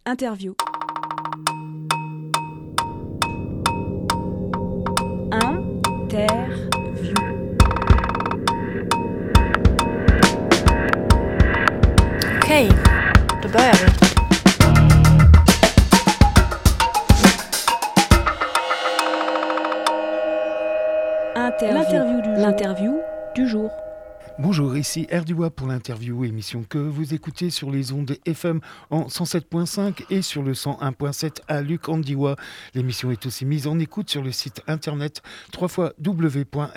Interview. Interview. Okej, då börjar vi. L'interview du jour. Bonjour, ici Erdua pour l'interview, émission que vous écoutez sur les ondes FM en 107.5 et sur le 101.7 à Luc-en-Diois. L'émission est aussi mise en écoute sur le site internet www.rdwa.fr.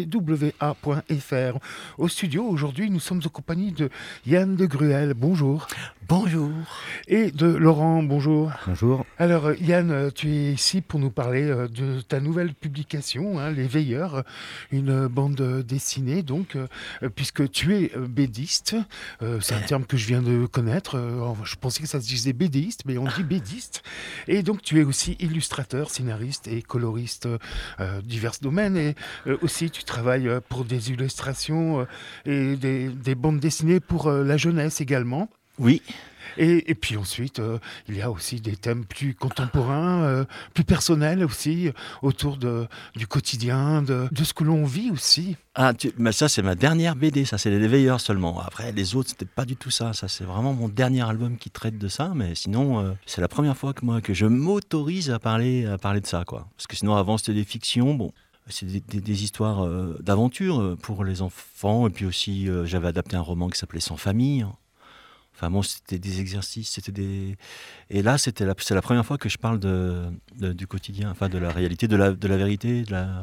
Au studio, aujourd'hui, nous sommes en compagnie de Yann de Gruel. Bonjour. Bonjour. Et de Laurent. Bonjour. Bonjour. Alors Yann, tu es ici pour nous parler de ta nouvelle publication, Les Veilleurs, une bande dessinée donc, puisque tu es bédiste. C'est un terme que je viens de connaître. Je pensais que ça se disait bédéiste, mais on dit bédiste. Et donc tu es aussi illustrateur, scénariste et coloriste, divers domaines. Et aussi tu travailles pour des illustrations et des bandes dessinées pour la jeunesse également. Oui. Et puis ensuite, il y a aussi des thèmes plus contemporains, plus personnels aussi, autour du quotidien, de ce que l'on vit aussi. Mais ça, c'est ma dernière BD, ça, c'est Les Veilleurs seulement. Après, les autres, c'était pas du tout ça. Ça, c'est vraiment mon dernier album qui traite de ça. Mais sinon, c'est la première fois que je m'autorise à parler de ça, quoi. Parce que sinon, avant, c'était des fictions, bon. C'est des histoires d'aventure pour les enfants. Et puis aussi, j'avais adapté un roman qui s'appelait Sans famille. Enfin bon, c'était des exercices, et là c'est la première fois que je parle du quotidien, enfin de la réalité, de la vérité,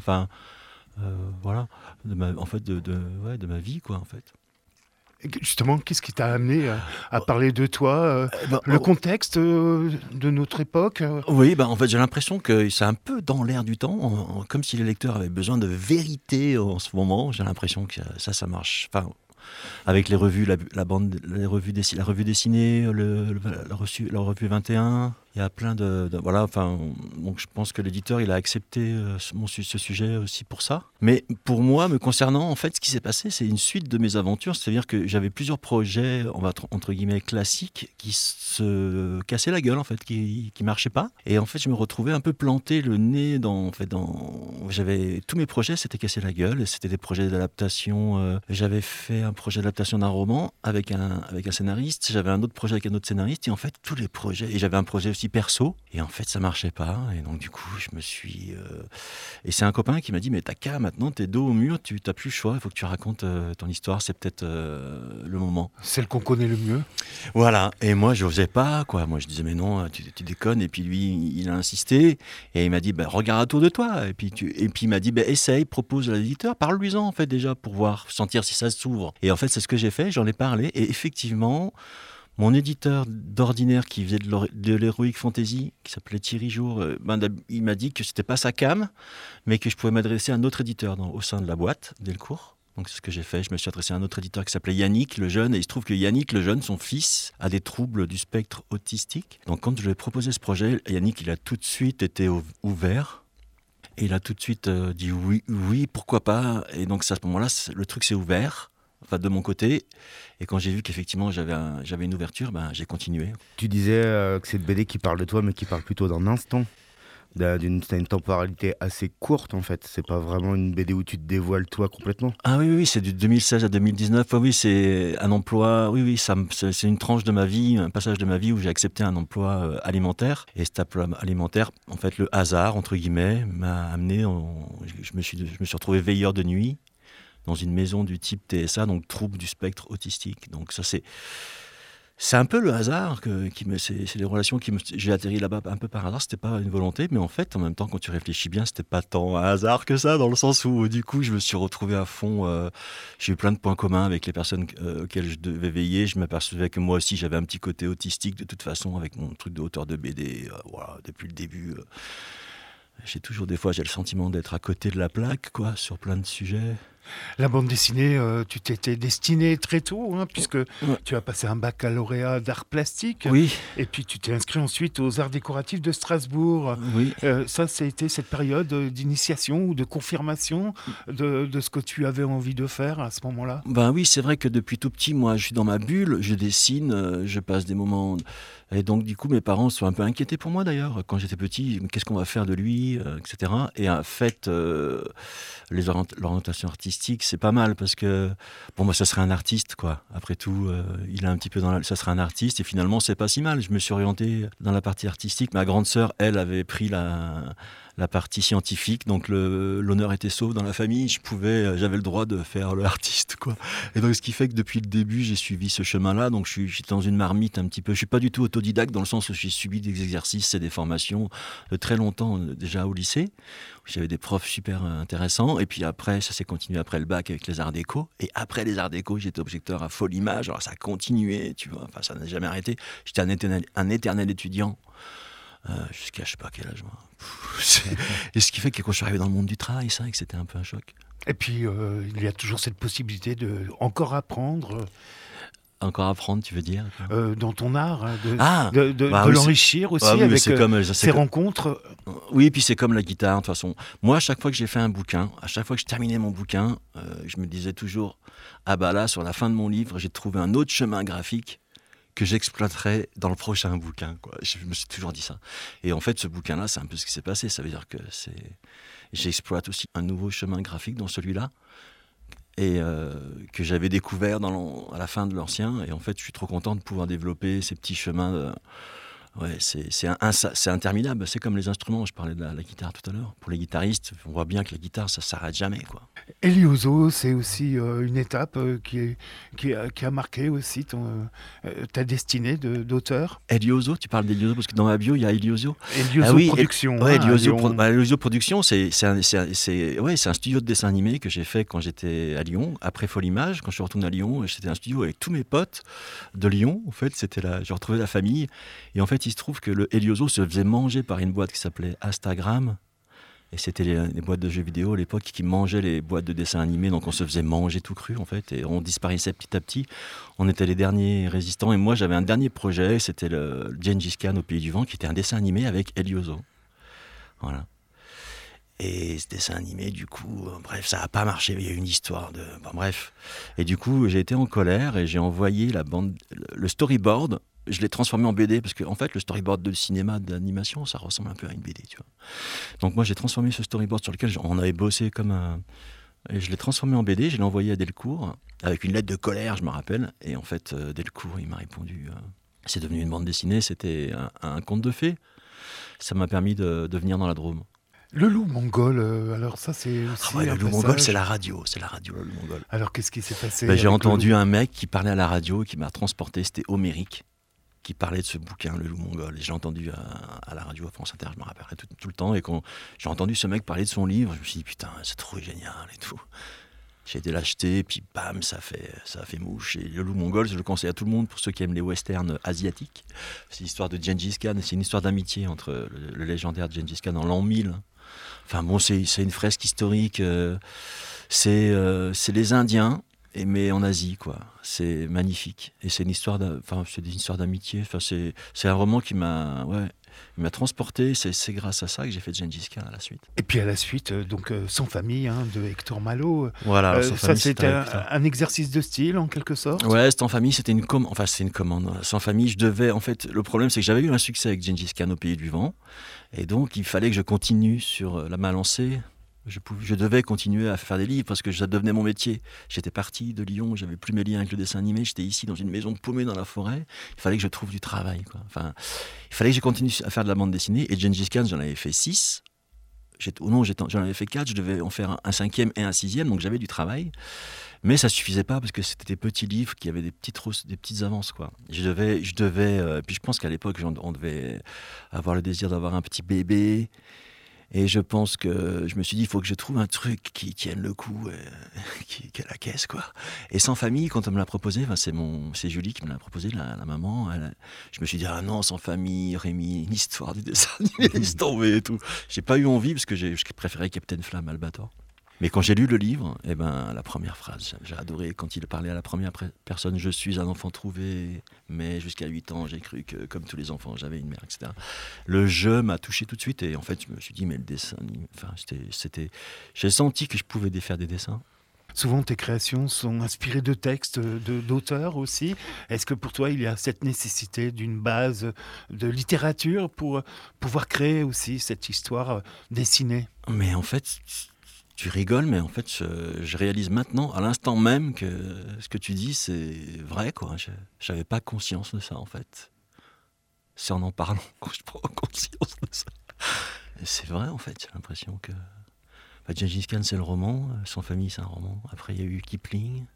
voilà, de ma vie quoi en fait. Justement, qu'est-ce qui t'a amené à parler de toi, le contexte de notre époque Oui, en fait j'ai l'impression que c'est un peu dans l'air du temps, comme si les lecteurs avaient besoin de vérité en ce moment. J'ai l'impression que ça marche. Enfin, avec les revues, la revue dessinée, la revue 21, il y a plein voilà, enfin, donc je pense que l'éditeur il a accepté ce sujet aussi pour ça. Mais pour moi, me concernant, en fait, ce qui s'est passé, c'est une suite de mes aventures, c'est-à-dire que j'avais plusieurs projets, entre guillemets classiques, qui se cassaient la gueule en fait, qui marchaient pas. Et en fait, je me retrouvais un peu planté le nez j'avais tous mes projets s'étaient cassés la gueule, et c'était des projets d'adaptation. J'avais fait un projet d'adaptation d'un roman avec un scénariste, j'avais un autre projet avec un autre scénariste, et en fait tous les projets, et j'avais un projet aussi perso, et en fait ça marchait pas, et donc du coup je me suis et c'est un copain qui m'a dit mais t'as qu'à, maintenant t'es dos au mur, tu t'as plus le choix, il faut que tu racontes ton histoire, c'est peut-être le moment, celle qu'on connaît le mieux. Voilà, et moi je n'osais pas quoi, moi je disais mais non tu déconnes, et puis lui il a insisté et il m'a dit regarde autour de toi, et puis il m'a dit essaye, propose à l'éditeur, parle-lui-en en fait déjà pour voir, sentir si ça s'ouvre. Et en fait c'est ce que j'ai fait, j'en ai parlé, et effectivement mon éditeur d'ordinaire qui faisait de l'heroic fantasy, qui s'appelait Thierry Jour, il m'a dit que c'était pas sa came, mais que je pouvais m'adresser à un autre éditeur au sein de la boîte Delcourt. Donc c'est ce que j'ai fait, je me suis adressé à un autre éditeur qui s'appelait Yannick le Jeune, et il se trouve que Yannick le Jeune, son fils, a des troubles du spectre autistique. Donc quand je lui ai proposé ce projet, Yannick il a tout de suite été ouvert. Et il a tout de suite dit oui, pourquoi pas. Et donc à ce moment-là, le truc s'est ouvert, enfin de mon côté. Et quand j'ai vu qu'effectivement j'avais une ouverture, j'ai continué. Tu disais que c'est une BD qui parle de toi, mais qui parle plutôt d'un instant. T'as une temporalité assez courte en fait. C'est pas vraiment une BD où tu te dévoiles toi complètement. Ah oui, c'est du 2016 à 2019. Oui, c'est un emploi. Oui, c'est une tranche de ma vie, un passage de ma vie où j'ai accepté un emploi alimentaire. Et cet emploi alimentaire, en fait, le hasard entre guillemets m'a amené. Je me suis retrouvé veilleur de nuit dans une maison du type TSA, donc trouble du spectre autistique. Donc ça c'est un peu le hasard c'est des relations j'ai atterri là-bas un peu par hasard, c'était pas une volonté, mais en fait en même temps quand tu réfléchis bien, c'était pas tant un hasard que ça, dans le sens où du coup je me suis retrouvé à fond, j'ai eu plein de points communs avec les personnes auxquelles je devais veiller, je m'apercevais que moi aussi j'avais un petit côté autistique de toute façon avec mon truc de auteur de BD, voilà, depuis le début. J'ai le sentiment d'être à côté de la plaque, quoi, sur plein de sujets. La bande dessinée, tu t'étais destiné très tôt, hein, puisque tu as passé un baccalauréat d'art plastique. Oui. Et puis tu t'es inscrit ensuite aux arts décoratifs de Strasbourg. Oui. Ça a été cette période d'initiation ou de confirmation de ce que tu avais envie de faire à ce moment-là? Ben oui, c'est vrai que depuis tout petit, moi, je suis dans ma bulle, je dessine, je passe des moments... Et donc, du coup, mes parents sont un peu inquiétés pour moi, d'ailleurs. Quand j'étais petit, qu'est-ce qu'on va faire de lui, etc. Et en fait, l'orientation artistique, c'est pas mal, parce que, bon, moi, ça serait un artiste, quoi. Après tout, il est un petit peu ça serait un artiste, et finalement, c'est pas si mal. Je me suis orienté dans la partie artistique. Ma grande sœur, elle, avait pris la partie scientifique, donc l'honneur était sauf dans la famille, j'avais le droit de faire l'artiste, quoi. Et donc ce qui fait que depuis le début j'ai suivi ce chemin-là, donc j'étais dans une marmite un petit peu, je suis pas du tout autodidacte dans le sens où j'ai subi des exercices et des formations très longtemps déjà au lycée, où j'avais des profs super intéressants, et puis après ça s'est continué après le bac avec les arts déco, et après les arts déco j'étais objecteur à Folimage, alors ça a continué, tu vois, enfin ça n'a jamais arrêté, j'étais un éternel étudiant. Jusqu'à je sais pas quel âge moi. Et ce qui fait que quand je suis arrivé dans le monde du travail, c'est vrai que c'était un peu un choc. Et puis il y a toujours cette possibilité de encore apprendre. Encore apprendre, tu veux dire dans ton art, de l'enrichir aussi avec ces rencontres. Oui, et puis c'est comme la guitare, de toute façon. Moi, à chaque fois que j'ai fait un bouquin, à chaque fois que je terminais mon bouquin, je me disais toujours, ah bah là, sur la fin de mon livre, j'ai trouvé un autre chemin graphique que j'exploiterai dans le prochain bouquin, quoi. Je me suis toujours dit ça. Et en fait, ce bouquin-là, c'est un peu ce qui s'est passé. Ça veut dire que j'exploite aussi un nouveau chemin graphique dans celui-là, et que j'avais découvert à la fin de l'ancien. Et en fait, je suis trop content de pouvoir développer ces petits chemins. Ouais, c'est interminable. C'est comme les instruments. Je parlais de la guitare tout à l'heure. Pour les guitaristes, on voit bien que la guitare, ça s'arrête jamais, quoi. Eliozo, c'est aussi une étape qui a marqué aussi ta destinée d'auteur. Eliozo, tu parles d'Eliozo parce que dans ma bio, il y a Eliozo. Eliozo Productions. Ouais, Eliozo Productions, c'est un studio de dessin animé que j'ai fait quand j'étais à Lyon, après Folimage. Quand je suis retourné à Lyon, c'était un studio avec tous mes potes de Lyon. En fait, j'ai retrouvé la famille. Et en fait, il se trouve que le Eliozo se faisait manger par une boîte qui s'appelait Instagram. Et c'était les boîtes de jeux vidéo à l'époque qui mangeaient les boîtes de dessins animés. Donc on se faisait manger tout cru, en fait. Et on disparaissait petit à petit. On était les derniers résistants. Et moi, j'avais un dernier projet. C'était le Gengis Khan au Pays du Vent, qui était un dessin animé avec Eliozo. Voilà. Et ce dessin animé, du coup, bref, ça n'a pas marché. Il y a eu une histoire de... Bon, bref. Et du coup, j'ai été en colère et j'ai envoyé le storyboard. Je l'ai transformé en BD parce que, en fait, le storyboard de cinéma, d'animation, ça ressemble un peu à une BD, tu vois. Donc moi, j'ai transformé ce storyboard sur lequel on avait bossé comme un... Et je l'ai transformé en BD, je l'ai envoyé à Delcourt avec une lettre de colère, je me rappelle. Et en fait, Delcourt, il m'a répondu... c'est devenu une bande dessinée, c'était un conte de fées. Ça m'a permis de venir dans la Drôme. Le loup mongol, alors ça c'est aussi le loup mongol, c'est la radio, le loup mongol. Alors qu'est-ce qui s'est passé J'ai entendu un mec qui parlait à la radio, qui m'a transporté, c'était Homérique, qui parlait de ce bouquin, Le loup mongol. Et je l'ai entendu à la radio à France Inter, je me rappellerai tout le temps. Et quand j'ai entendu ce mec parler de son livre, je me suis dit, putain, c'est trop génial et tout. J'ai été l'acheter, puis bam, ça a fait mouche. Et Le loup mongol, je le conseille à tout le monde, pour ceux qui aiment les westerns asiatiques. C'est l'histoire de Gengis Khan, c'est une histoire d'amitié entre le légendaire Gengis Khan en l'an 1000. Enfin bon, c'est une fresque historique. C'est les Indiens, mais en Asie, quoi. C'est magnifique. Et c'est une histoire d'amitié. Enfin, c'est un roman qui m'a transporté. C'est grâce à ça que j'ai fait Gengis Khan à la suite. Et puis à la suite, donc Sans famille, de Hector Malot. Voilà. Ça, c'était un exercice de style, en quelque sorte. Ouais, Sans famille, c'était une commande. Enfin, c'est une commande. Sans famille, je devais... En fait, le problème, c'est que j'avais eu un succès avec Gengis Khan au Pays du Vent. Et donc, il fallait que je continue sur la lancée. Je devais continuer à faire des livres parce que ça devenait mon métier. J'étais parti de Lyon, j'avais plus mes liens avec le dessin animé, j'étais ici dans une maison paumée dans la forêt. Il fallait que je trouve du travail, quoi. Enfin, il fallait que je continue à faire de la bande dessinée. Et Gengis Khan, j'en avais fait 6. J'en avais fait 4, je devais en faire un 5e et un 6e, donc j'avais du travail. Mais ça suffisait pas parce que c'était des petits livres qui avaient des petites avances, quoi. Je devais puis je pense qu'à l'époque, on devait avoir le désir d'avoir un petit bébé. Et je pense que je me suis dit, il faut que je trouve un truc qui tienne le coup, qui a la caisse, quoi. Et Sans famille, quand on me l'a proposé, c'est Julie qui me l'a proposé, la maman. Je me suis dit, ah non, Sans famille, Rémi, une histoire du dessin animé, laisse tomber et tout. J'ai pas eu envie parce que je préférais Captain Flamme, Albator. Mais quand j'ai lu le livre, la première phrase, j'ai adoré quand il parlait à la première personne, je suis un enfant trouvé, mais jusqu'à 8 ans, j'ai cru que, comme tous les enfants, j'avais une mère, etc. Le jeu m'a touché tout de suite, et en fait, je me suis dit, mais le dessin, j'ai senti que je pouvais défaire des dessins. Souvent, tes créations sont inspirées de textes d'auteurs aussi. Est-ce que pour toi, il y a cette nécessité d'une base de littérature pour pouvoir créer aussi cette histoire dessinée ? Mais en fait, tu rigoles, mais en fait, je réalise maintenant, à l'instant même, que ce que tu dis, c'est vrai, quoi. Je n'avais pas conscience de ça, en fait. C'est en parlant que je prends conscience de ça. Et c'est vrai, en fait, j'ai l'impression que... Gengis Khan, c'est le roman, Sans famille, c'est un roman. Après, il y a eu Kipling.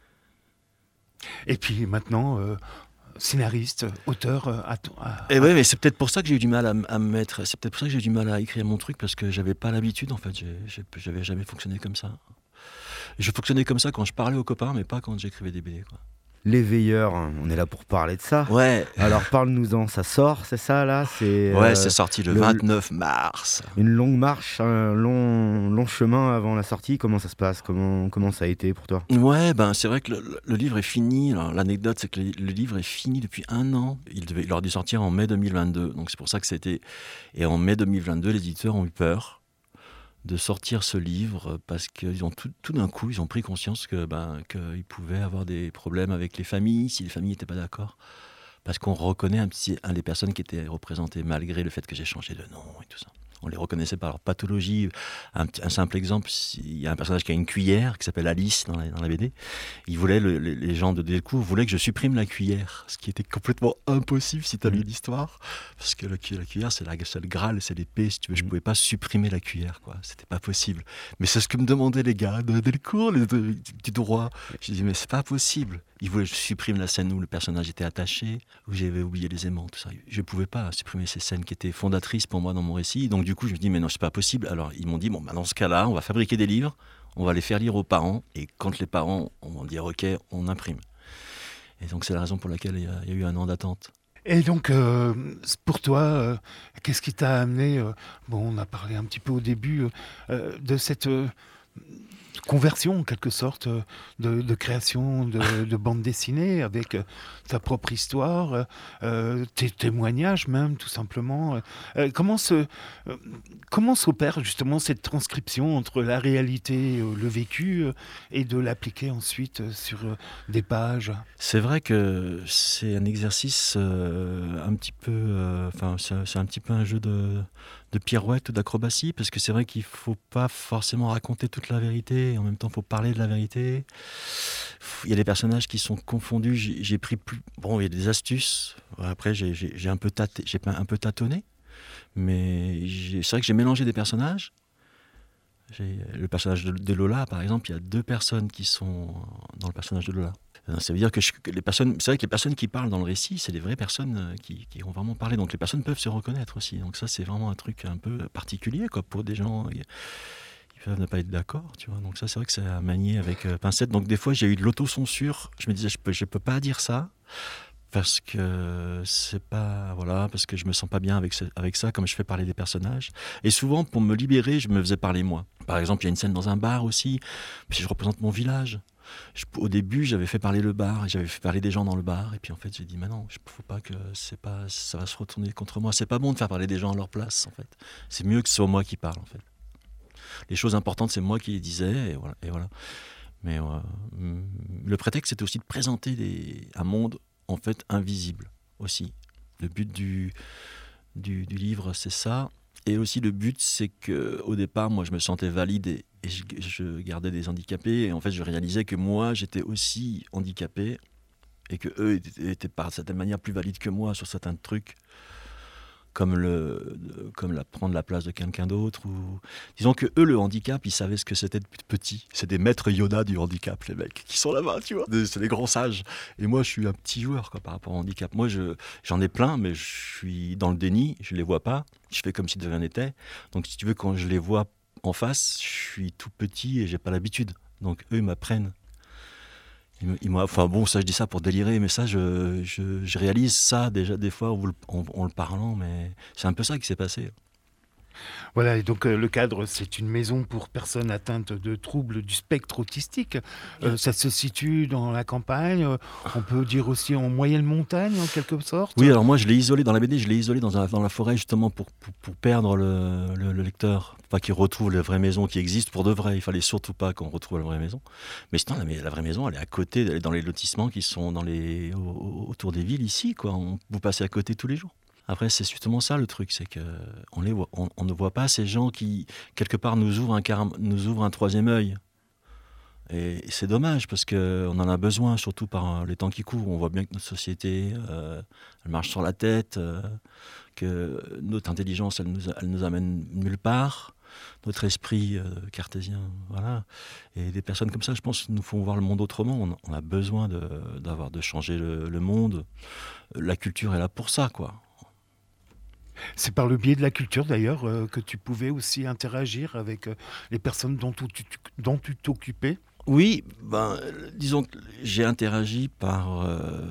Et puis maintenant, scénariste, auteur... Et ouais, mais c'est peut-être pour ça que j'ai eu du mal à me mettre... C'est peut-être pour ça que j'ai eu du mal à écrire mon truc, parce que j'avais pas l'habitude, en fait. J'avais jamais fonctionné comme ça. Je fonctionnais comme ça quand je parlais aux copains, mais pas quand j'écrivais des BD, quoi. Les Veilleurs, on est là pour parler de ça. Ouais. Alors parle-nous-en, ça sort, c'est ça là ? C'est sorti le 29 mars. Une longue marche, un long chemin avant la sortie. Comment ça se passe ? Comment ça a été pour toi ? Ouais, c'est vrai que le livre est fini. Alors, l'anecdote, c'est que le livre est fini depuis 1 an. Il aurait dû sortir en mai 2022. Donc c'est pour ça que c'était... Et en mai 2022, les éditeurs ont eu peur de sortir ce livre parce qu'ils ont tout d'un coup, ils ont pris conscience qu'ils pouvaient avoir des problèmes avec les familles, si les familles n'étaient pas d'accord. Parce qu'on reconnaît un des personnes qui étaient représentées malgré le fait que j'ai changé de nom et tout ça. On les reconnaissait par leur pathologie. Un simple exemple, il y a un personnage qui a une cuillère, qui s'appelle Alice dans la BD. Les gens de Delcourt voulaient que je supprime la cuillère, ce qui était complètement impossible si tu as lu l'histoire. Parce que la cuillère, c'est le Graal, c'est l'épée. Si tu veux, je ne pouvais pas supprimer la cuillère, quoi. C'était pas possible. Mais c'est ce que me demandaient les gars de Delcourt, du droit. Je dis, mais c'est pas possible. Ils voulaient que je supprime la scène où le personnage était attaché, où j'avais oublié les aimants, tout ça. Je ne pouvais pas supprimer ces scènes qui étaient fondatrices pour moi dans mon récit. Donc du coup, je me dis, mais non, c'est pas possible. Alors ils m'ont dit, dans ce cas-là, on va fabriquer des livres, on va les faire lire aux parents, et quand les parents vont dire, ok, on imprime. Et donc c'est la raison pour laquelle il y a eu 1 an d'attente. Et donc, pour toi, qu'est-ce qui t'a amené on a parlé un petit peu au début de cette... conversion en quelque sorte de création de bande dessinée avec ta propre histoire, tes témoignages même tout simplement. Comment s'opère justement cette transcription entre la réalité, le vécu et de l'appliquer ensuite sur des pages ? C'est vrai que c'est un exercice un petit peu... c'est un petit peu un jeu de pirouette ou d'acrobatie, parce que c'est vrai qu'il ne faut pas forcément raconter toute la vérité, et en même temps il faut parler de la vérité. Il y a des personnages qui sont confondus, j'ai pris plus... Bon, il y a des astuces, après j'ai un peu tâtonné, mais c'est vrai que j'ai mélangé des personnages. Le personnage de Lola, par exemple, il y a 2 personnes qui sont dans le personnage de Lola. Ça veut dire que c'est vrai que les personnes qui parlent dans le récit, c'est des vraies personnes qui ont vraiment parlé. Donc les personnes peuvent se reconnaître aussi. Donc ça, c'est vraiment un truc un peu particulier, quoi, pour des gens qui peuvent ne pas être d'accord, tu vois. Donc ça, c'est vrai que c'est à manier avec pincette. Donc des fois, j'ai eu de l'autocensure. Je me disais, je peux pas dire ça parce que c'est pas... Voilà, parce que je me sens pas bien avec ça, comme je fais parler des personnages. Et souvent, pour me libérer, je me faisais parler moi. Par exemple, il y a une scène dans un bar aussi, puis je représente mon village. Au début, j'avais fait parler le bar, et j'avais fait parler des gens dans le bar, et puis en fait, j'ai dit, mais non, faut pas que ça va se retourner contre moi. C'est pas bon de faire parler des gens à leur place, en fait. C'est mieux que ce soit moi qui parle, en fait. Les choses importantes, c'est moi qui les disais, et voilà. Mais le prétexte, c'était aussi de présenter un monde, en fait, invisible, aussi. Le but du livre, c'est ça. Et aussi, le but, c'est qu'au départ, moi, je me sentais valide et je gardais des handicapés. Et en fait, je réalisais que moi, j'étais aussi handicapé et qu'eux étaient par certaine manière plus valides que moi sur certains trucs, comme prendre la place de quelqu'un d'autre. Disons que eux, le handicap, ils savaient ce que c'était depuis petit. C'est des maîtres Yoda du handicap, les mecs, qui sont là-bas, tu vois. C'est des grands sages. Et moi, je suis un petit joueur, quoi, par rapport au handicap. Moi, j'en ai plein, mais je suis dans le déni, je les vois pas. Je fais comme si de rien n'était. Donc, si tu veux, quand je les vois en face, je suis tout petit et j'ai pas l'habitude. Donc, eux, ils m'apprennent. Enfin bon, ça je dis ça pour délirer, mais ça je réalise ça déjà des fois en le parlant, mais c'est un peu ça qui s'est passé. Voilà, et donc le cadre, c'est une maison pour personnes atteintes de troubles du spectre autistique. Ça se situe dans la campagne, on peut dire aussi en moyenne montagne en quelque sorte. Oui, alors moi je l'ai isolé dans la BD, je l'ai isolé dans la forêt justement pour perdre le lecteur, pas qu'il retrouve la vraie maison qui existe pour de vrai. Il fallait surtout pas qu'on retrouve la vraie maison. Mais sinon, la vraie maison, elle est à côté, elle est dans les lotissements qui sont autour des villes ici, quoi. Vous passez à côté tous les jours. Après, c'est justement ça le truc, c'est qu'on on ne voit pas ces gens qui, quelque part, nous ouvrent un troisième œil. Et c'est dommage, parce qu'on en a besoin, surtout par les temps qui courent. On voit bien que notre société, elle marche sur la tête, que notre intelligence, elle nous amène nulle part. Notre esprit cartésien, voilà. Et des personnes comme ça, je pense, nous font voir le monde autrement. On a besoin de changer le monde. La culture est là pour ça, quoi. C'est par le biais de la culture d'ailleurs que tu pouvais aussi interagir avec les personnes dont tu t'occupais. Oui, disons que j'ai interagi par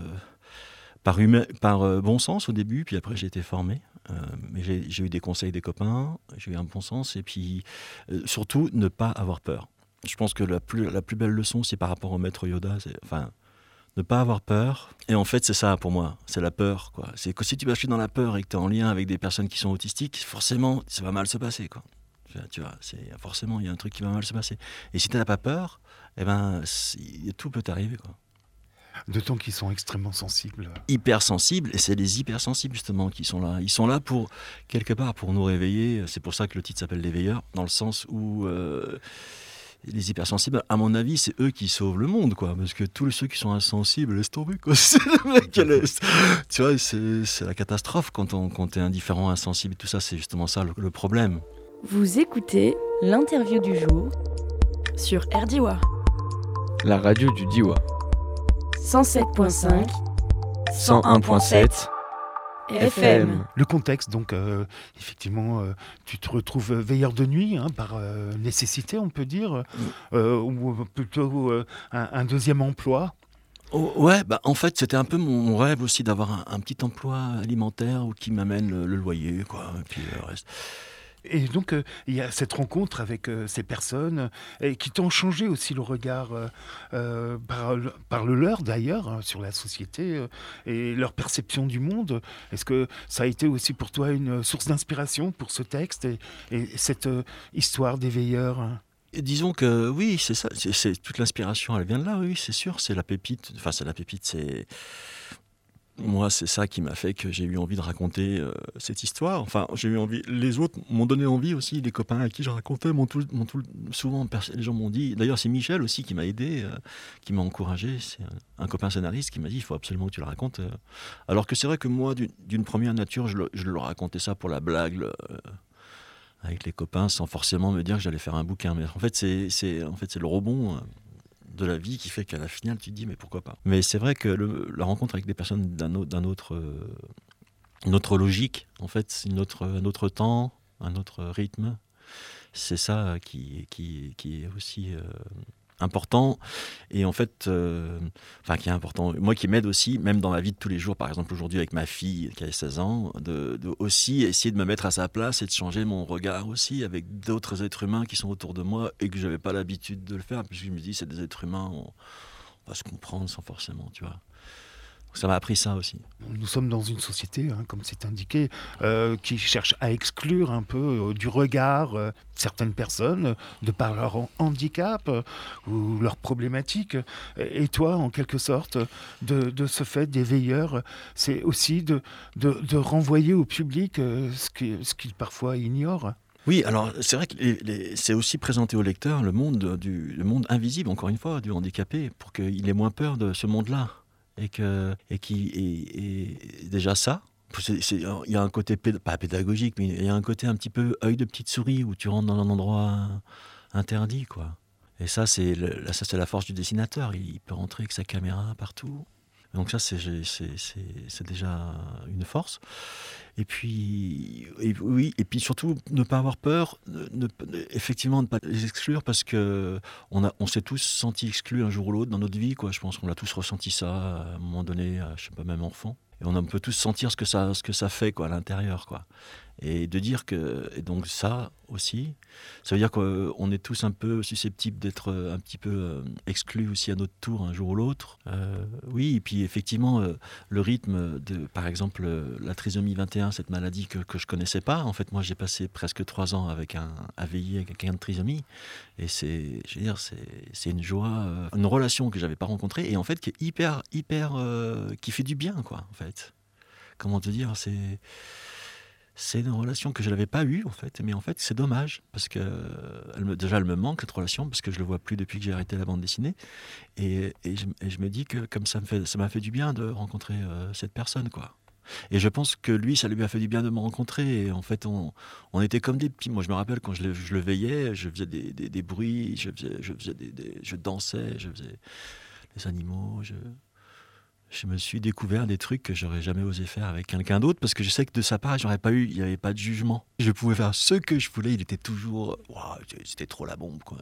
bon sens au début, puis après j'ai été formé. Mais j'ai eu des conseils des copains, j'ai eu un bon sens, et puis surtout ne pas avoir peur. Je pense que la plus belle leçon, c'est par rapport au maître Yoda, ne pas avoir peur. Et en fait, c'est ça pour moi, c'est la peur, quoi. C'est que si tu bascules dans la peur et que tu es en lien avec des personnes qui sont autistiques, forcément, ça va mal se passer, quoi. Tu vois, forcément, il y a un truc qui va mal se passer. Et si tu n'as pas peur, tout peut t'arriver, quoi. D'autant qu'ils sont extrêmement sensibles. Hypersensibles, et c'est les hypersensibles justement qui sont là. Ils sont là pour, quelque part, pour nous réveiller. C'est pour ça que le titre s'appelle Les Veilleurs, dans le sens où les hypersensibles, à mon avis, c'est eux qui sauvent le monde, quoi. Parce que tous ceux qui sont insensibles, laisse tomber, quoi. C'est le mec, tu vois, c'est la catastrophe quand t'es indifférent, insensible, tout ça, c'est justement ça le problème. Vous écoutez l'interview du jour sur RDIWA. La radio du Diois. 107.5, 101.7 FM. Le contexte, donc, effectivement, tu te retrouves veilleur de nuit, par nécessité, on peut dire, ou plutôt un deuxième emploi. Oh, ouais, en fait, c'était un peu mon rêve aussi d'avoir un petit emploi alimentaire qui m'amène le loyer, quoi, et puis le reste. Et donc, il y a cette rencontre avec ces personnes qui t'ont changé aussi le regard par le leur, d'ailleurs, sur la société et leur perception du monde. Est-ce que ça a été aussi pour toi une source d'inspiration pour ce texte et cette histoire des veilleurs ? Et disons que oui, c'est ça. C'est toute l'inspiration, elle vient de là, oui, c'est sûr. C'est la pépite. Enfin, Moi, c'est ça qui m'a fait que j'ai eu envie de raconter cette histoire. Enfin, j'ai eu envie. Les autres m'ont donné envie aussi. Les copains à qui je racontais souvent, les gens m'ont dit. D'ailleurs, c'est Michel aussi qui m'a aidé, qui m'a encouragé. C'est un copain scénariste qui m'a dit il faut absolument que tu le racontes. Alors que c'est vrai que moi, d'une première nature, je leur racontais ça pour la blague, avec les copains, sans forcément me dire que j'allais faire un bouquin. Mais en fait, c'est le rebond de la vie qui fait qu'à la finale tu te dis mais pourquoi pas. Mais c'est vrai que la rencontre avec des personnes d'une autre logique, en fait, un autre temps, un autre rythme, c'est ça qui est aussi important, et en fait qui est important, moi qui m'aide aussi, même dans la vie de tous les jours, par exemple aujourd'hui avec ma fille qui a 16 ans, de aussi essayer de me mettre à sa place et de changer mon regard aussi avec d'autres êtres humains qui sont autour de moi et que j'avais pas l'habitude de le faire, parce que je me dis c'est des êtres humains, on va se comprendre sans forcément, tu vois. Ça m'a appris ça aussi. Nous sommes dans une société, comme c'est indiqué, qui cherche à exclure un peu du regard certaines personnes de par leur handicap ou leurs problématiques. Et toi, en quelque sorte, de ce fait des veilleurs, c'est aussi de renvoyer au public ce qu'il parfois ignore. Oui, alors c'est vrai que c'est aussi présenter au lecteur le monde invisible, encore une fois, du handicapé, pour qu'il ait moins peur de ce monde-là. Et qui est déjà ça. Il y a un côté, pas pédagogique, mais il y a un côté un petit peu œil de petite souris où tu rentres dans un endroit interdit, quoi. Et ça, c'est la force du dessinateur. Il peut rentrer avec sa caméra partout. Donc ça, c'est déjà une force. Et puis surtout, ne pas avoir peur, effectivement, ne pas les exclure, parce que on s'est tous sentis exclus un jour ou l'autre dans notre vie, quoi. Je pense qu'on a tous ressenti ça à un moment donné, je sais pas, même enfant. Et on peut tous sentir ce que ça fait, quoi, à l'intérieur, quoi. Et de dire que, et donc ça aussi, ça veut dire qu'on est tous un peu susceptibles d'être un petit peu exclus aussi à notre tour un jour ou l'autre. Oui, et puis effectivement, le rythme de, par exemple, la trisomie 21, cette maladie que je connaissais pas. En fait, moi, j'ai passé presque 3 ans à veiller avec quelqu'un de trisomie, et c'est une joie, une relation que j'avais pas rencontrée, et en fait qui est hyper, qui fait du bien, quoi. En fait, comment te dire, c'est une relation que je n'avais pas eue, en fait. Mais en fait, c'est dommage, parce que déjà, elle me manque, cette relation, parce que je ne le vois plus depuis que j'ai arrêté la bande dessinée. Et je me dis que comme ça m'a fait du bien de rencontrer cette personne, quoi. Et je pense que lui, ça lui a fait du bien de me rencontrer. Et en fait, on était comme des petits... Moi, je me rappelle, quand je le veillais, je faisais des bruits, je dansais, je faisais les animaux, je me suis découvert des trucs que j'aurais jamais osé faire avec quelqu'un d'autre, parce que je sais que de sa part, il n'y avait pas de jugement. Je pouvais faire ce que je voulais, il était toujours... Waouh, c'était trop la bombe, quoi.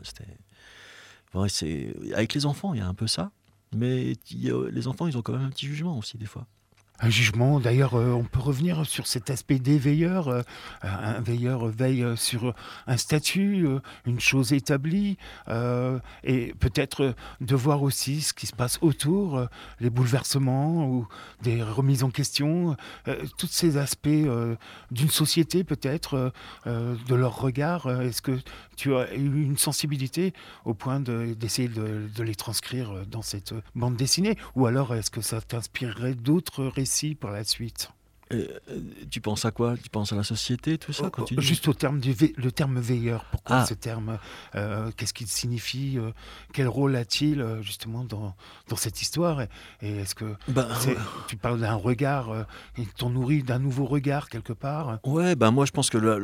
Avec les enfants, il y a un peu ça, mais les enfants, ils ont quand même un petit jugement aussi, des fois. Un jugement, d'ailleurs, on peut revenir sur cet aspect des veilleurs. Un veilleur veille sur un statut, une chose établie, et peut-être de voir aussi ce qui se passe autour, les bouleversements ou des remises en question, tous ces aspects d'une société peut-être, de leur regard. Est-ce que tu as eu une sensibilité au point d'essayer de les transcrire dans cette bande dessinée, ou alors est-ce que ça t'inspirerait d'autres récits par la suite? Tu penses à quoi? Tu penses à la société, tout ça, quand tu dis... Juste au terme le terme veilleur. Pourquoi ce terme? Qu'est-ce qu'il signifie? Quel rôle a-t-il justement dans cette histoire? Et est-ce que tu parles d'un regard, il t'en nourrit d'un nouveau regard quelque part? Ouais, moi je pense que la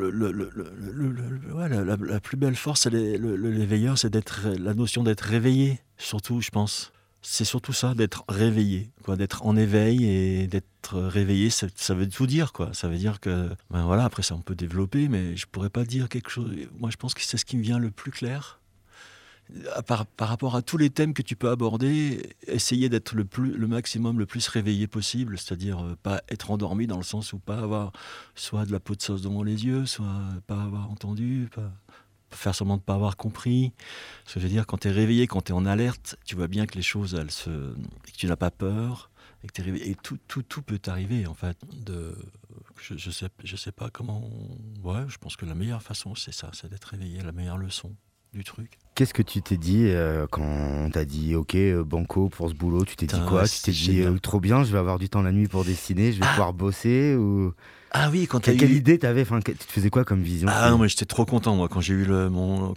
plus belle force, les veilleurs, c'est la notion d'être réveillé, surtout, je pense. C'est surtout ça, d'être réveillé, quoi, d'être en éveil, et d'être réveillé, ça veut tout dire, quoi. Ça veut dire que, après ça on peut développer, mais je pourrais pas dire quelque chose. Moi je pense que c'est ce qui me vient le plus clair. Par rapport à tous les thèmes que tu peux aborder, essayer d'être le maximum, le plus réveillé possible, c'est-à-dire pas être endormi, dans le sens où pas avoir soit de la peau de sauce devant les yeux, soit pas avoir entendu, faire semblant de ne pas avoir compris. Ce que je veux dire, quand tu es réveillé, quand tu es en alerte, tu vois bien que les choses, et que tu n'as pas peur, et que tu es réveillé. Et tout peut t'arriver, en fait. Je sais pas comment... Ouais, je pense que la meilleure façon, c'est ça, c'est d'être réveillé, la meilleure leçon du truc. Qu'est-ce que tu t'es dit quand on t'a dit ok, banco pour ce boulot? Tu t'es dit quoi? Tu t'es dit trop bien, je vais avoir du temps la nuit pour dessiner, je vais pouvoir bosser, ou... Ah oui, quand quelle idée t'avais? Enfin, tu te faisais quoi comme vision? Ah non, mais j'étais trop content, moi, quand j'ai eu le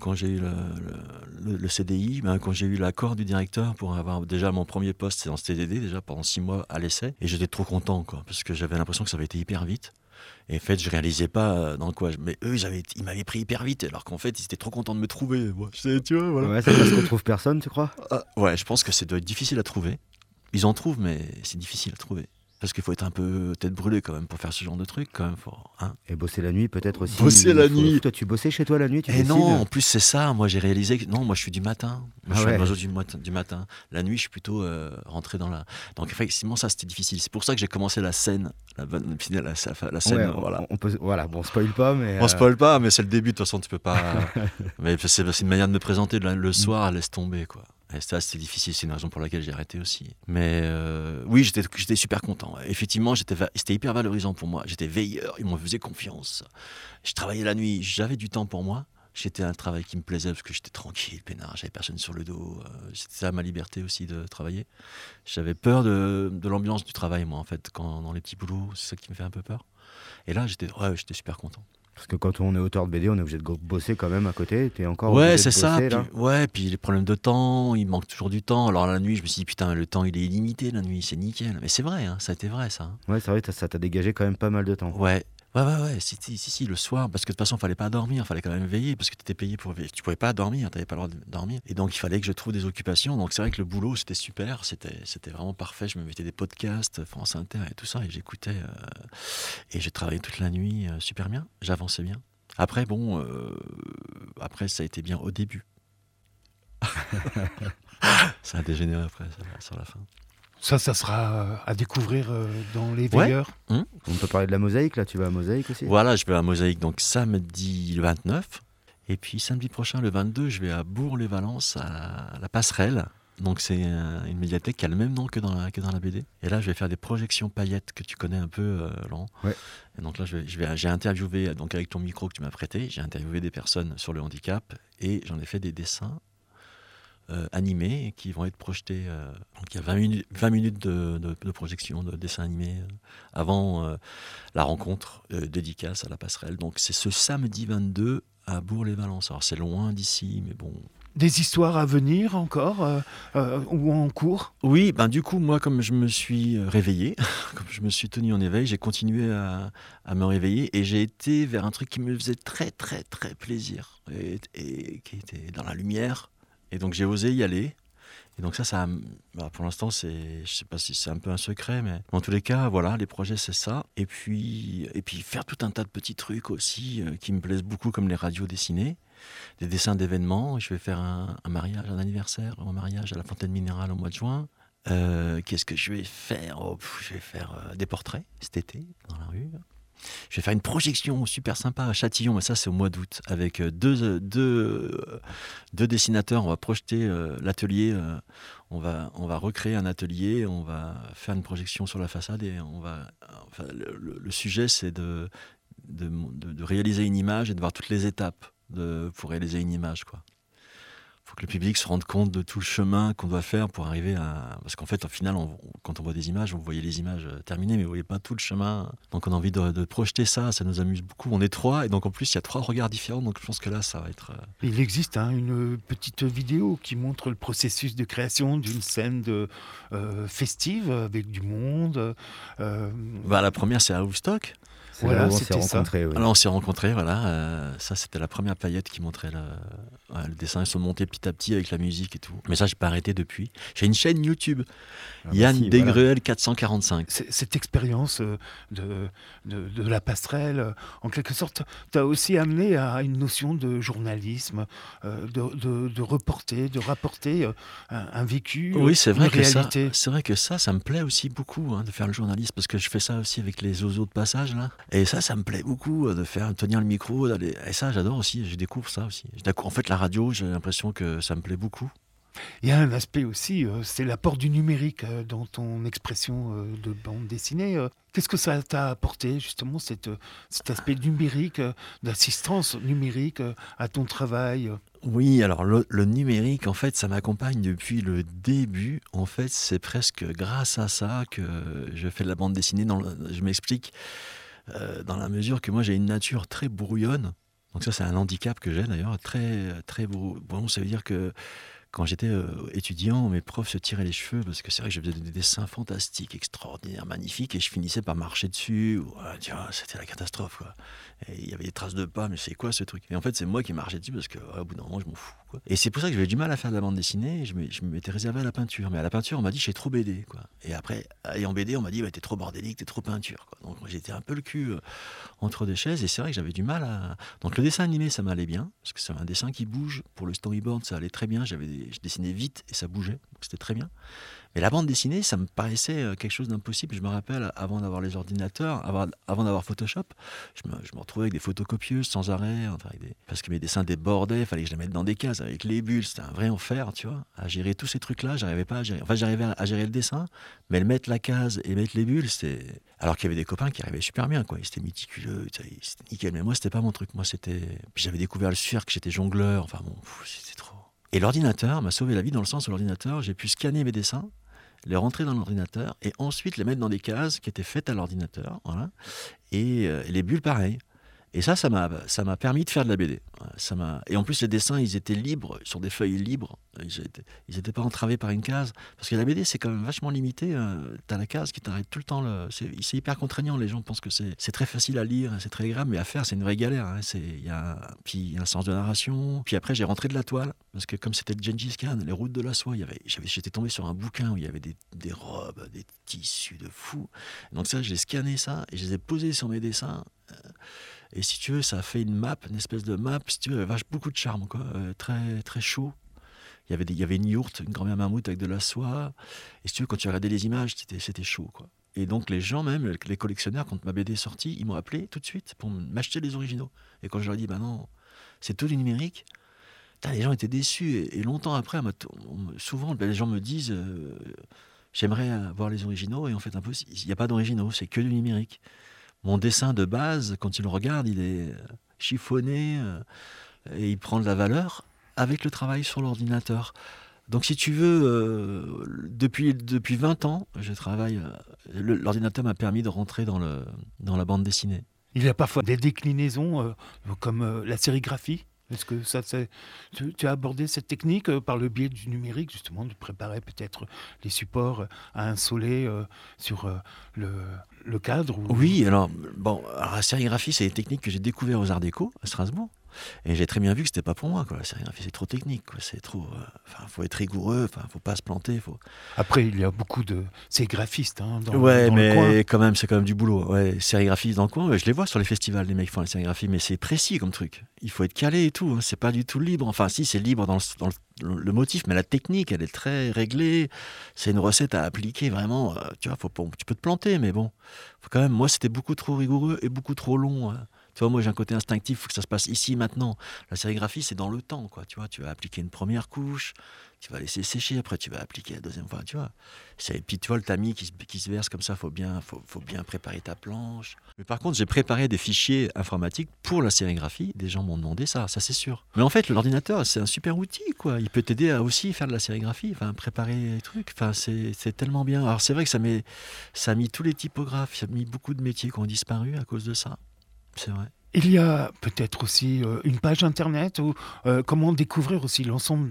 CDI, quand j'ai eu l'accord du directeur pour avoir déjà mon premier poste, c'est en CDD, déjà pendant 6 mois à l'essai, et j'étais trop content, quoi, parce que j'avais l'impression que ça avait été hyper vite. Et en fait, je réalisais pas dans quoi. Mais eux, ils m'avaient pris hyper vite, alors qu'en fait, ils étaient trop contents de me trouver. Moi, tu vois, voilà. Ouais, c'est parce qu'on trouve personne, tu crois? Ouais, je pense que ça doit être difficile à trouver. Ils en trouvent, mais c'est difficile à trouver. Parce qu'il faut être un peu tête brûlée quand même pour faire ce genre de truc, quand même. Et bosser la nuit peut-être aussi. Bosser la nuit. Toi, tu bossais chez toi la nuit, tu Et décides? non, en plus c'est ça. Moi j'ai réalisé que non, moi je suis du matin. Je suis un oiseau du matin. La nuit, je suis plutôt rentré dans la. Donc effectivement, ça c'était difficile. C'est pour ça que j'ai commencé la scène, la scène. Ouais, voilà. On spoil pas, mais. On spoil pas, mais c'est le début. De toute façon, tu peux pas. Mais c'est une manière de me présenter le soir. Laisse tomber, quoi. Et ça, c'était difficile, c'est une raison pour laquelle j'ai arrêté aussi. Mais oui, j'étais super content. Effectivement, c'était hyper valorisant pour moi. J'étais veilleur, ils m'ont fait confiance. Je travaillais la nuit, j'avais du temps pour moi. C'était un travail qui me plaisait parce que j'étais tranquille, peinard, j'avais personne sur le dos. C'était ça ma liberté aussi de travailler. J'avais peur de l'ambiance du travail, moi, en fait, dans les petits boulots. C'est ça qui me fait un peu peur. Et là, j'étais super content. Parce que quand on est auteur de BD, on est obligé de bosser quand même à côté. T'es encore obligé de c'est bosser, ça. Là. Puis les problèmes de temps, il manque toujours du temps. Alors la nuit, je me suis dit, putain, le temps, il est illimité, la nuit, c'est nickel. Mais c'est vrai, hein, ça a été vrai, ça. Ouais, c'est vrai, ça t'a dégagé quand même pas mal de temps. Ouais. Si, le soir, parce que de toute façon, il fallait pas dormir, il fallait quand même veiller, parce que tu étais payé pour veiller. Tu pouvais pas dormir, tu n'avais pas le droit de dormir. Et donc, il fallait que je trouve des occupations. Donc, c'est vrai que le boulot, c'était super, c'était vraiment parfait. Je me mettais des podcasts, France Inter et tout ça, et j'écoutais. Et j'ai travaillé toute la nuit, super bien, j'avançais bien. Après, après, ça a été bien au début. Ça a dégénéré après, sur la fin. Ça sera à découvrir dans les veilleurs. Ouais. On peut parler de la Mosaïque, là, tu vas à Mosaïque aussi? Voilà, je vais à Mosaïque donc samedi le 29. Et puis samedi prochain, le 22, je vais à Bourg-les-Valences, à la Passerelle. Donc c'est une médiathèque qui a le même nom que dans la BD. Et là, je vais faire des projections paillettes que tu connais un peu, Laurent. Ouais. Et donc là, j'ai interviewé, donc avec ton micro que tu m'as prêté, j'ai interviewé des personnes sur le handicap et j'en ai fait des dessins animés qui vont être projetés. Donc il y a 20 minutes de projection de dessins animés avant la rencontre dédicace à la Passerelle. Donc c'est ce samedi 22 à Bourg-les-Valences. Alors c'est loin d'ici, mais bon. Des histoires à venir encore ou en cours? Oui, du coup, moi, comme je me suis réveillé, comme je me suis tenu en éveil, j'ai continué à me réveiller et j'ai été vers un truc qui me faisait très, très, très plaisir et qui était dans la lumière. Et donc, j'ai osé y aller. Et donc ça pour l'instant, je ne sais pas si c'est un peu un secret, mais en tous les cas, voilà, les projets, c'est ça. Et puis faire tout un tas de petits trucs aussi qui me plaisent beaucoup, comme les radios dessinées, des dessins d'événements. Je vais faire un mariage, un anniversaire, un mariage à la Fontaine Minérale au mois de juin. Qu'est-ce que je vais faire? Je vais faire des portraits cet été, dans la rue. Je vais faire une projection super sympa à Châtillon, mais ça c'est au mois d'août, avec deux dessinateurs. On va projeter l'atelier, on va recréer un atelier, on va faire une projection sur la façade et le sujet c'est de réaliser une image et de voir toutes les étapes pour réaliser une image, quoi. Il faut que le public se rende compte de tout le chemin qu'on doit faire pour arriver à... Parce qu'en fait, au final, quand on voit des images, on voyait les images terminées, mais vous ne voyez pas tout le chemin. Donc on a envie de projeter ça nous amuse beaucoup. On est 3, et donc en plus, il y a 3 regards différents, donc je pense que là, ça va être... Il existe une petite vidéo qui montre le processus de création d'une scène festive avec du monde. La première, c'est à Woodstock. C'est Voilà, là où on s'est c'était ça. rencontrés. Oui. Alors on s'est rencontrés, voilà. Ça, c'était la première paillette qui montrait le dessin. Ils sont montés petit à petit avec la musique et tout. Mais ça, j'ai pas arrêté depuis. J'ai une chaîne YouTube, Yann Desgruel 445. Cette expérience de la passerelle, en quelque sorte, t'a aussi amené à une notion de journalisme, de reporter, de rapporter un vécu, oui, c'est vrai une que réalité. c'est vrai que ça me plaît aussi beaucoup de faire le journalisme, parce que je fais ça aussi avec les oiseaux de passage là. Et ça me plaît beaucoup de tenir le micro, et ça j'adore aussi. Je découvre ça aussi. En fait, la radio, j'ai l'impression que ça me plaît beaucoup. Il y a un aspect aussi, c'est l'apport du numérique dans ton expression de bande dessinée. Qu'est-ce que ça t'a apporté, justement, cet aspect numérique, d'assistance numérique à ton travail? Oui, alors le numérique, en fait, ça m'accompagne depuis le début. En fait, c'est presque grâce à ça que je fais de la bande dessinée. Je m'explique, dans la mesure que moi, j'ai une nature très brouillonne. Donc ça, c'est un handicap que j'ai d'ailleurs, très, très brouillon. Ça veut dire que quand j'étais étudiant, mes profs se tiraient les cheveux parce que c'est vrai que je faisais des dessins fantastiques, extraordinaires, magnifiques, et je finissais par marcher dessus. C'était la catastrophe, quoi. Et il y avait des traces de pas, mais c'est quoi ce truc? Et en fait, c'est moi qui marchais dessus parce qu'au bout d'un moment, je m'en fous, quoi. Et c'est pour ça que j'avais du mal à faire de la bande dessinée. Et je m'étais réservé à la peinture. Mais à la peinture, on m'a dit, j'ai trop BD, quoi. Et après, en BD, on m'a dit, t'es trop bordélique, t'es trop peinture, quoi. Donc j'étais un peu le cul entre deux chaises. Et c'est vrai que j'avais du mal à... Donc le dessin animé, ça m'allait bien, parce que c'est un dessin qui bouge. Pour le storyboard, ça allait très bien. Je dessinais vite et ça bougeait, donc c'était très bien. Mais la bande dessinée, ça me paraissait quelque chose d'impossible. Je me rappelle, avant d'avoir les ordinateurs, avant d'avoir Photoshop, je me retrouvais avec des photocopieuses sans arrêt, parce que mes dessins débordaient, il fallait que je les mette dans des cases avec les bulles. C'était un vrai enfer, tu vois. À gérer tous ces trucs-là, j'arrivais pas à gérer. Enfin, j'arrivais à gérer le dessin, mais le mettre la case et mettre les bulles, c'était... Alors qu'il y avait des copains qui arrivaient super bien, quoi. Ils étaient méticuleux, c'était nickel. Mais moi, c'était pas mon truc. Moi, c'était... Puis j'avais découvert le cirque, j'étais jongleur. Enfin bon, c'était trop... Et l'ordinateur m'a sauvé la vie dans le sens où l'ordinateur, j'ai pu scanner mes dessins, les rentrer dans l'ordinateur et ensuite les mettre dans des cases qui étaient faites à l'ordinateur, voilà. Et les bulles, pareil. Et ça m'a permis de faire de la BD. Et en plus, les dessins, ils étaient libres, sur des feuilles libres. Ils n'étaient pas entravés par une case. Parce que la BD, c'est quand même vachement limité. T'as la case qui t'arrête tout le temps. C'est hyper contraignant. Les gens pensent que c'est très facile à lire, c'est très agréable, mais à faire, c'est une vraie galère. Puis il y a un sens de narration. Puis après, j'ai rentré de la toile. Parce que comme c'était le Gengis Khan, les routes de la soie, j'étais tombé sur un bouquin où il y avait des robes, des tissus de fou. Donc ça, j'ai scanné ça et je les ai posés sur mes dessins. Et si tu veux, ça a fait une espèce de map, si tu veux, avec beaucoup de charme, quoi, très, très chaud, Il y avait une yourte, une grand-mère mammouth avec de la soie. Et si tu veux, quand tu regardais les images, c'était chaud, quoi. Et donc les gens, même les collectionneurs, quand ma BD est sortie, ils m'ont appelé tout de suite pour m'acheter les originaux. Et quand je leur ai dit, bah non, c'est tout du numérique, les gens étaient déçus. Et longtemps après, souvent, les gens me disent, j'aimerais avoir les originaux. Et en fait, impossible. Il n'y a pas d'originaux, c'est que du numérique. Mon dessin de base, quand tu le regardes, il est chiffonné et il prend de la valeur avec le travail sur l'ordinateur. Donc si tu veux, depuis 20 ans, je travaille. L'ordinateur m'a permis de rentrer dans la bande dessinée. Il y a parfois des déclinaisons comme la sérigraphie. Est-ce que tu as abordé cette technique par le biais du numérique, justement, de préparer peut-être les supports à un soleil sur le cadre Oui, alors la sérigraphie, c'est des techniques que j'ai découvertes aux Arts Déco à Strasbourg. Et j'ai très bien vu que c'était pas pour moi, quoi. La sérigraphie, c'est trop technique, quoi. C'est trop. Faut être rigoureux. Faut pas se planter. Après, il y a beaucoup de sérigraphistes dans le mais coin. c'est quand même du boulot. Ouais, sérigraphistes dans le coin. Je les vois sur les festivals, les mecs qui font la sérigraphie, mais c'est précis comme truc. Il faut être calé et tout. Hein. C'est pas du tout libre. Enfin, si, c'est libre dans le motif, mais la technique, elle est très réglée. C'est une recette à appliquer vraiment. Tu vois, tu peux te planter, mais bon, faut quand même. Moi, c'était beaucoup trop rigoureux et beaucoup trop long. Hein. Tu vois, moi, j'ai un côté instinctif, il faut que ça se passe ici, maintenant. La sérigraphie, c'est dans le temps, quoi. Tu vois, tu vas appliquer une première couche, tu vas laisser sécher, après tu vas appliquer la deuxième fois, tu vois. Et puis, tu vois, le tamis qui se verse comme ça, faut bien préparer ta planche. Mais par contre, j'ai préparé des fichiers informatiques pour la sérigraphie. Des gens m'ont demandé ça c'est sûr. Mais en fait, l'ordinateur, c'est un super outil, quoi. Il peut t'aider à aussi faire de la sérigraphie, préparer des trucs. C'est tellement bien. Alors, c'est vrai que ça a mis tous les typographes, ça a mis beaucoup de métiers qui ont disparu à cause de ça. C'est vrai. Il y a peut-être aussi une page internet ou comment découvrir aussi l'ensemble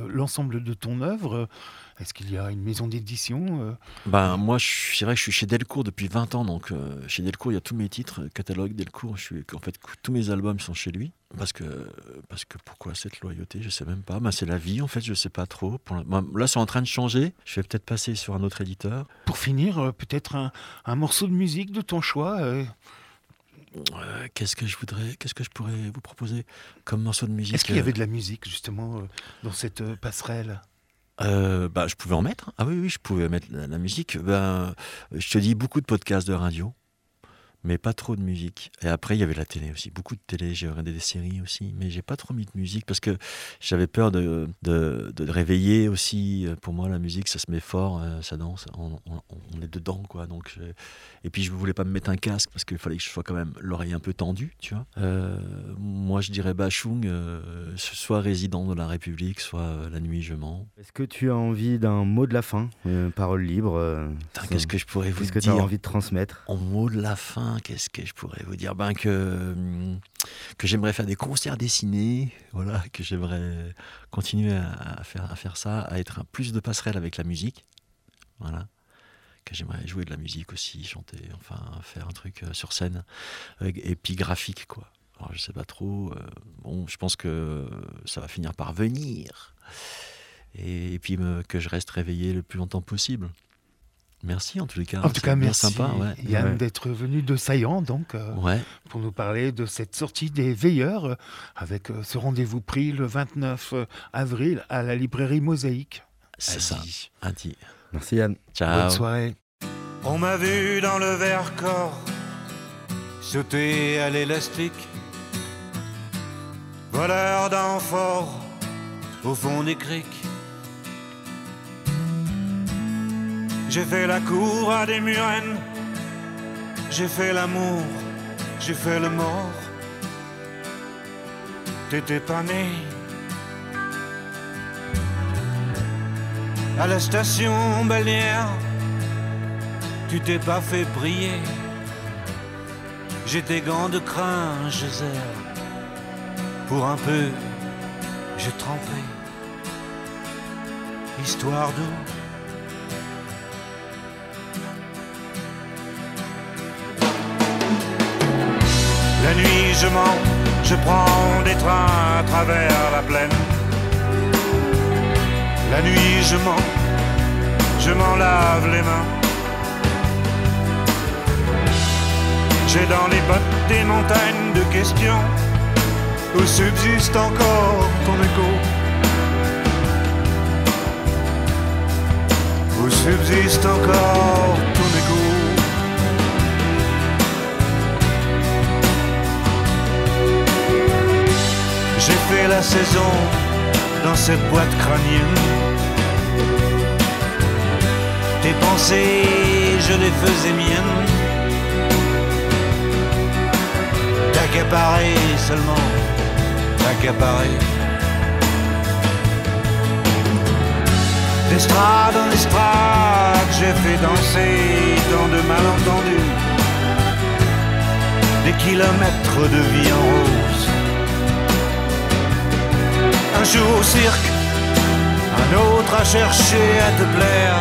de ton œuvre. Est-ce qu'il y a une maison d'édition Moi, c'est vrai que je suis chez Delcourt depuis 20 ans. Donc, chez Delcourt, il y a tous mes titres, catalogue Delcourt. En fait, tous mes albums sont chez lui. Parce que pourquoi cette loyauté, je sais même pas. C'est la vie, en fait, je sais pas trop. Là, c'est en train de changer. Je vais peut-être passer sur un autre éditeur. Pour finir, peut-être un morceau de musique de ton choix qu'est-ce que je pourrais vous proposer comme morceau de musique? Est-ce qu'il y avait de la musique justement dans cette passerelle? Je pouvais en mettre. Ah oui, je pouvais mettre la musique. Je te dis beaucoup de podcasts de radio, mais pas trop de musique. Et après, il y avait la télé aussi, beaucoup de télé. J'ai regardé des séries aussi, mais j'ai pas trop mis de musique parce que j'avais peur de réveiller aussi. Pour moi, la musique, ça se met fort, ça danse, on est dedans, quoi. Donc, et puis je voulais pas me mettre un casque parce qu'il fallait que je sois quand même l'oreille un peu tendue, tu vois. Moi, je dirais Bachung, soit Résident de la République, soit La Nuit je mens. Est-ce que tu as envie d'un mot de la fin, parole libre qu'est-ce que je pourrais vous dire? Qu'est-ce que tu as envie de transmettre? En mot de la fin, qu'est-ce que je pourrais vous dire? Que j'aimerais faire des concerts dessinés, voilà, que j'aimerais continuer à faire ça, à être plus de passerelle avec la musique, voilà, que j'aimerais jouer de la musique aussi, chanter, faire un truc sur scène, et puis graphique, quoi. Alors je sais pas trop, je pense que ça va finir par venir, et puis que je reste réveillé le plus longtemps possible. Merci en tous les cas. En tout cas, merci sympa, Yann d'être venu de Saillant pour nous parler de cette sortie des Veilleurs avec ce rendez-vous pris le 29 avril à la librairie Mosaïque. C'est ça, Adi. Merci Yann. Ciao. Bonne soirée. On m'a vu dans le Vercors sauter à l'élastique, voleur d'amphores au fond des criques. J'ai fait la cour à des murennes, j'ai fait l'amour, j'ai fait le mort. T'étais pas né. À la station balnéaire, tu t'es pas fait briller. J'ai des gants de crin, je serre. Pour un peu, j'ai trempé. Histoire d'eau. La nuit je mens, je prends des trains à travers la plaine. La nuit je mens, je m'en lave les mains. J'ai dans les bottes des montagnes de questions où subsiste encore ton écho. où subsiste encore ton écho. J'ai fait la saison dans cette boîte crânienne. Tes pensées, je les faisais miennes. T'accaparer seulement, t'accaparer. D'estrade en estrade, j'ai fait danser tant de malentendus. Des kilomètres de vie en rose. Un jour au cirque, un autre à chercher à te plaire.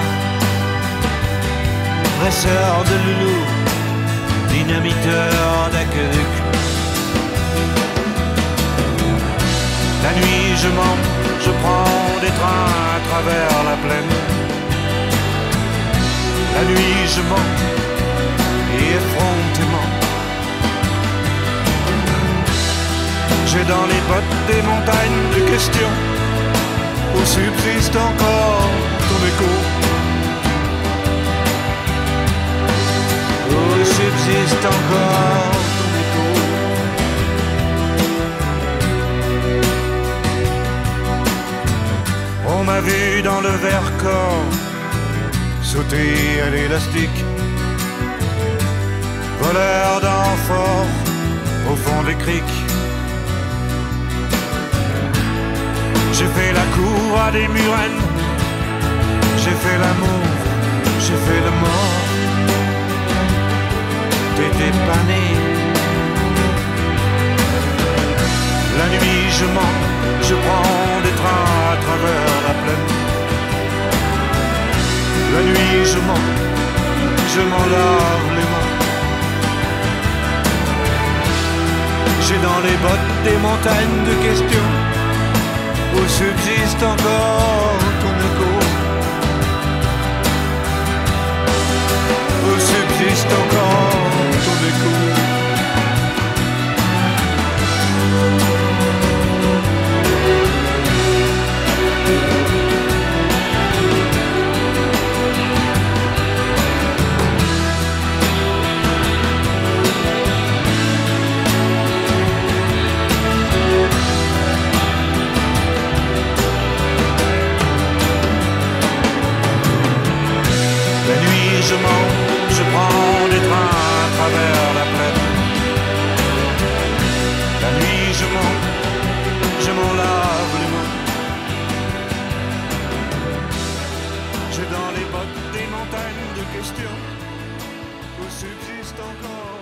Dresseur de loulou, dynamiteur d'aqueduc. La nuit je mens, je prends des trains à travers la plaine. La nuit je mens, et effrontément. J'ai dans les bottes des montagnes de questions, où subsiste encore ton écho. Où subsiste encore ton écho. On m'a vu dans le Vercors sauter à l'élastique, voleur d'amphores au fond des criques. J'ai fait la cour à des murennes, j'ai fait l'amour, j'ai fait le mort. T'étais pas né. La nuit je mens, je prends des trains à travers la plaine. La nuit je mens, je m'en lave les mains. J'ai dans les bottes des montagnes de questions, où subsiste encore ton écho. Où subsiste encore ton écho. Je mens, je prends des trains à travers la plaine. La nuit je mens, je m'en lave les mains. J'ai dans les bottes des montagnes de questions, où subsiste encore